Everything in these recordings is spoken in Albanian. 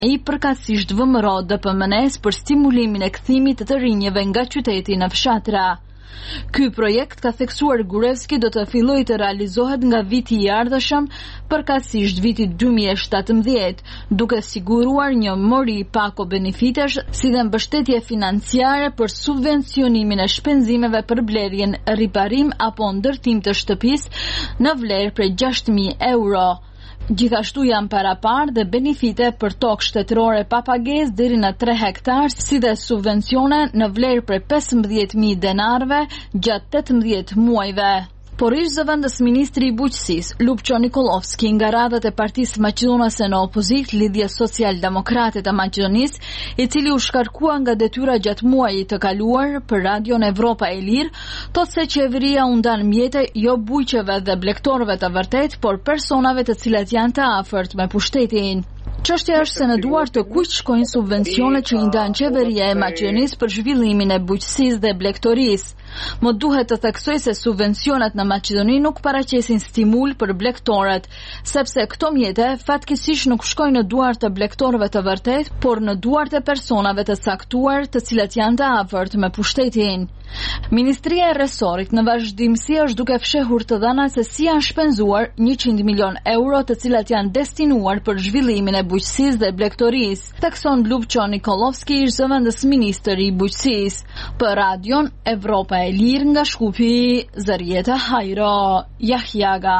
Ai përkatësisht VMRO DPMNE-s për stimulimin e kthimit të rinjeve nga qyteti në fshatra. Ky projekt, ka theksuar Gruevski, do të fillojë të realizohet nga viti i ardhshëm, përkatësisht vitit 2017, duke siguruar një mori pako benefitesh si dhe mbështetje financiare për subvencionimin e shpenzimeve për blerjen, riparim apo ndërtim të shtëpisë në vlerë prej 6.000 euro. Gjithashtu janë parapar dhe benefite për tokë shtetërore pa pagesë deri në 3 hektar, si dhe subvencione në vlerë prej 15.000 denarve gjatë 18 muajve. Por ish zëvendës ministri i bujqësisë, Lupço Nikolovski, nga radhët e Partisë Maqedonase në opozit, Lidhja Social-Demokrate të Maqedonisë, i cili u shkarkua nga detyra gjatë muajit të kaluar për Radion Evropa e Lirë, thotë se qeveria u ndan mjete jo bujqeve dhe blegtorëve të vërtet, por personave të cilat janë të afërt me pushtetin. Çështja është se në duar të kujt shkojnë subvencionet që i ndan qeveria e Maqedonisë për zhvillimin e bujqësisë dhe blegtorisë. Më duhet të theksoj se subvencionet në Maqedoni nuk paraqesin stimul për blegtorët, sepse këto mjete fatkeqësisht nuk shkojnë në duart të blegtorëve të vërtet, por në duart e personave të caktuar, të cilat janë të afërt me pushtetin. Ministria e Resorit në vazhdimsi është duke fshehur të dhënat se si janë shpenzuar 100 milion euro të cilat janë destinuar për zhvillimin e bujqësisë dhe blegtorisë, thekson Lupço Nikolovski, ish zëvendës ministër i bujqësisë. Për Radion Evropa e Lirë nga Shkupi, Zarieta Hajro, Jahjaga.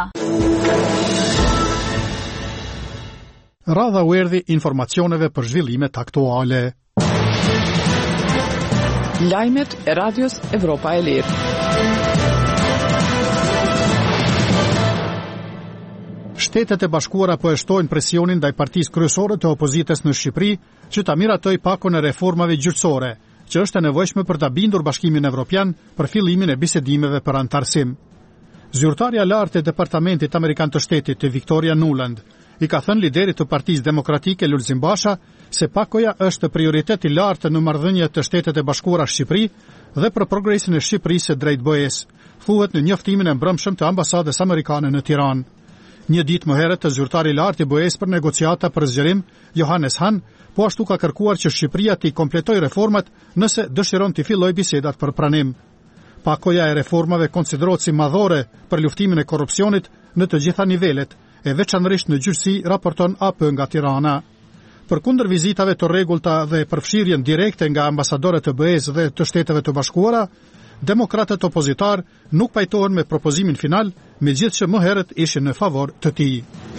Radha u erdhi informacioneve për zhvillimet aktuale. Lajmet e Radios Evropa e Lirë. Shtetet e Bashkuara po e shtojnë presionin ndaj partisë kryesore të opozitës në Shqipëri që ta miratoj pakon e reformave gjyqësore, që është e nevojshme për ta bindur Bashkimin Evropian për fillimin e bisedimeve për antarësim. Zyrtarja lartë e Departamentit Amerikan të Shtetit, Victoria Nuland, i ka thënë liderit të Partisë Demokratike Lulzim Basha se pakoja është prioritet i lartë në marrëdhëniet të Shtetet e Bashkuara Shqipëri dhe për progresin e Shqipërisë drejt BE-s, thuhet në njoftimin e mbrëmshëm të ambasadës amerikane në Tiranë. Një ditë më herët, zyrtari i lartë i BE-s për negociata për zgjerim, Johannes Hahn, po ashtu ka kërkuar që Shqipëria të kompletojë reformat nëse dëshiron të fillojë bisedat për pranim. Pakoja e reformave konsiderohet si madhore për luftimin e korrupsionit në të gjitha nivelet, e veçanërisht në gjyqësi, raporton AP nga Tirana. Përkundër vizitave të rregullta dhe përfshirjen direkte nga ambasadorët e BE-s dhe të Shteteve të Bashkuara, demokratët opozitar nuk pajtohen me propozimin final, megjithëse më herët ishin në favor të tij.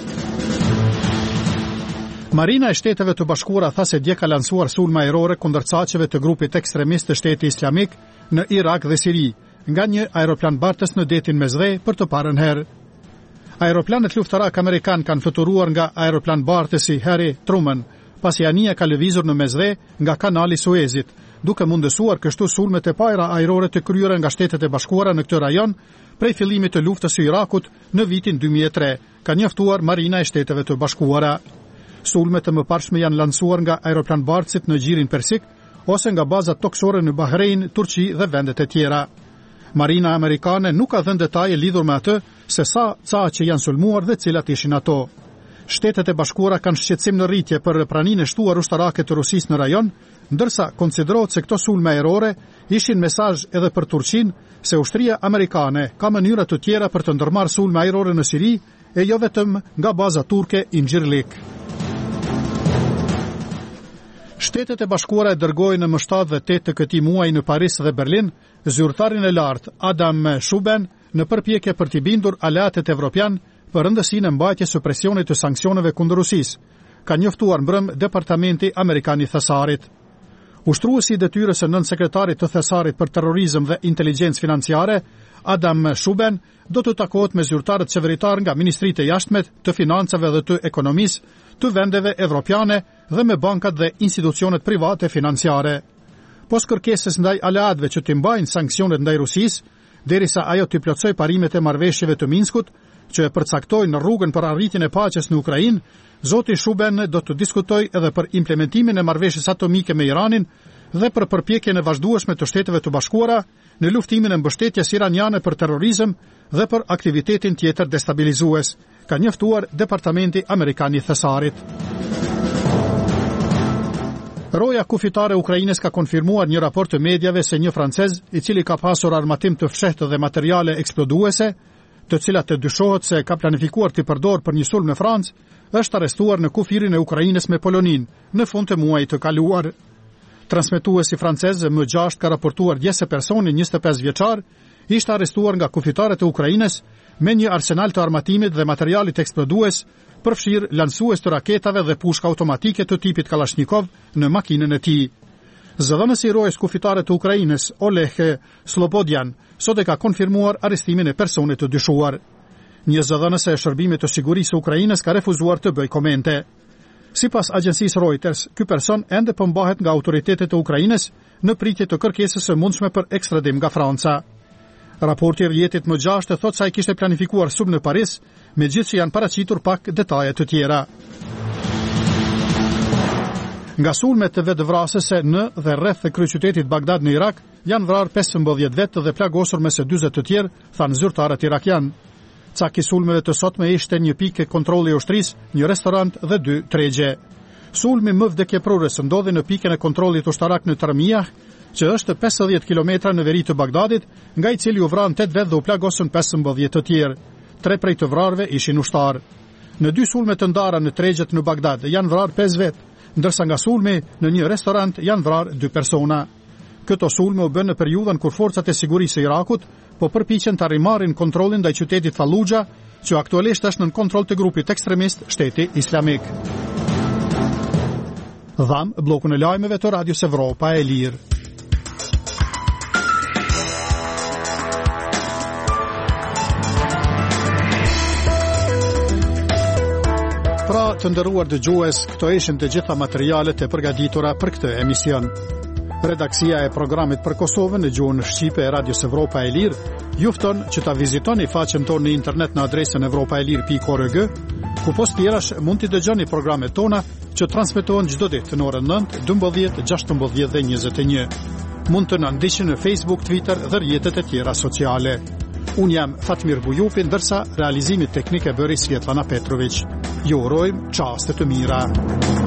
Marina e Shteteve të Bashkuara tha se dje ka lansuar sulme ajrore kundër çaqeve të grupit ekstremist të Shtetit Islamik në Irak dhe Siri, nga një aeroplan bartës në detin Mesdhe për të parën herë. Aeroplanet luftarak amerikan kanë fluturuar nga aeroplan bartësi Harry Truman, pasi anija ka lëvizur në Mesdhe nga kanali Suezit, duke mundësuar kështu sulmet e pajra ajrore të kryera nga Shtetet e Bashkuara në këtë rajon prej fillimit të luftës së Irakut në vitin 2003, ka njoftuar Marina e Shteteve të Bashkuara. Sulmet e mëparshme janë lansuar nga aeroplan bartësit në Gjirin Persik ose nga bazat toksore në Bahrein, Turqi dhe vendet e tjera. Marina amerikane nuk ka dhënë detaje lidhur me atë se sa që janë sulmuar dhe cilat ishin ato. Shtetet e Bashkuara kanë shqetësim në rritje për praninë e shtuar ushtarake të Rusisë në rajon, ndërsa konsiderohet se këto sulme ajrore ishin mesazh edhe për Turqinë se ushtria amerikane ka mënyra të tjera për të ndërmarrë sulme ajrore në Siri e jo vetëm nga baza turke Incirlik. Shtetet e Bashkuara e dërgojnë në 7 dhe 8 të këtij muaji në Paris dhe Berlin zyrtarin e lartë Adam Schuben në përpjekje për t'i bindur aleatet evropian për rëndësinë e mbajtjes së presionit të sanksioneve kundër Rusisë, ka njoftuar mbrëm Departamenti Amerikan i Thesarit. Ushtruesi i detyrës së nënsekretarit të Thesarit për terrorizëm dhe inteligjencë financiare, Adam Schuben, do të takohet me zyrtarët qeveritar nga ministritë e jashtme, të financave dhe të ekonomisë, të vendeve evropiane dhe me bankat dhe institucionet private financiare. Pos kërkesës ndaj aleatëve që të mbajnë sanksionet ndaj Rusisë, derisa ajo të plotësoj parimet e marrëveshjeve të Minskut, që e përcaktojnë në rrugën për arritjen e paqes në Ukrainë, zoti Schuben do të diskutojë edhe për implementimin e marrëveshjes atomike me Iranin dhe për përpjekjen e vazhdueshme të Shteteve të Bashkuara në luftimin e mbështetjes iraniane për terrorizëm dhe për aktivitetin tjetër destabilizues, ka njoftuar Departamenti Amerikan i Thesarit. Roja kufitare e Ukrainës ka konfirmuar një raport të mediave se një francez, I cili ka pasur armatim të fshehtë dhe materiale eksploduese, të cilat të dyshohet se ka planifikuar të përdor për një sulm në Francë, është arrestuar në kufirin e Ukrainës me Polonin në fund të muajit të kaluar. Transmetuesi francez M6 ka raportuar dje se personi 25 vjeçar ishte arrestuar nga kufitarët e Ukrainës me një arsenal të armatimit dhe materialit eksplodues, përfshirë lansues të raketave dhe pushka automatike të tipit Kalashnikov në makinën e tij. Zëdhënësi I rojës kufitare të Ukrainës, Oleg Slobodjan, sot e ka konfirmuar arrestimin e personit të dyshuar. Një zëdhënëse e shërbimit të sigurisë së Ukrainës ka refuzuar të bëjë komente. Sipas agjencisë Reuters, ky person ende përmbahet nga autoritetet e Ukrainës në pritje të kërkesës së mundshme për ekstradim nga Franca. Raporti I rrjetit M6 thotë se ai kishte planifikuar sulm në Paris, megjithëse janë paraqitur pak detaje të tjera. Nga sulmet të vetëvrasëse në dhe rreth kryeqytetit Bagdad në Irak, janë vrarë 15 vetë dhe plagosur me së 40 të tjerë, thanë zyrtarët irakian. Caki sulmeve të sotme ishte një pikë kontrolli I ushtrisë, një restorant dhe 2 tregje. Sulmi më vdekjeprorës ndodhi në pikën e kontrollit ushtarak në Tarmiyah, që është 50 km në veri të Bagdadit, nga I cili u vranë 8 vetë dhe u plagosën 15 të tjerë. 3 prej të vrarëve ishin ushtarë. Në 2 sulme të ndara në tregjet në Bagdad janë vrarë 5 vetë, ndërsa nga sulmi në një restorant janë vrarë 2 persona. Këto sulme u bën në periudhën kur forcat e sigurisë së Irakut po përpiqen të rimarrin kontrollin ndaj qytetit Fallujah, që aktualisht është në kontroll të grupit ekstremist Shteti Islamik. Dham bllokun e lajmeve të Radios Evropa e Lirë. Pra, të nderuar dëgjues, këto ishin të gjitha materialet e përgatitura për këtë emision. Redaksia e programit për Kosovën në gjuhën shqipe e Radios Evropa e Lirë ju fton që ta vizitoni faqen tonë në internet në adresën evropaelir.org, ku post tjerash mund t'i dëgjoni programet tona që transmetohen çdo ditë në orën 9, 12, 16 dhe 21. Mund të na ndiqni në Facebook, Twitter dhe rrjetet e tjera sociale. Unë jam Fatmir Bujupi, ndërsa realizimit teknik e bëri Svetlana Petrović. Ju urojmë çaste të mira.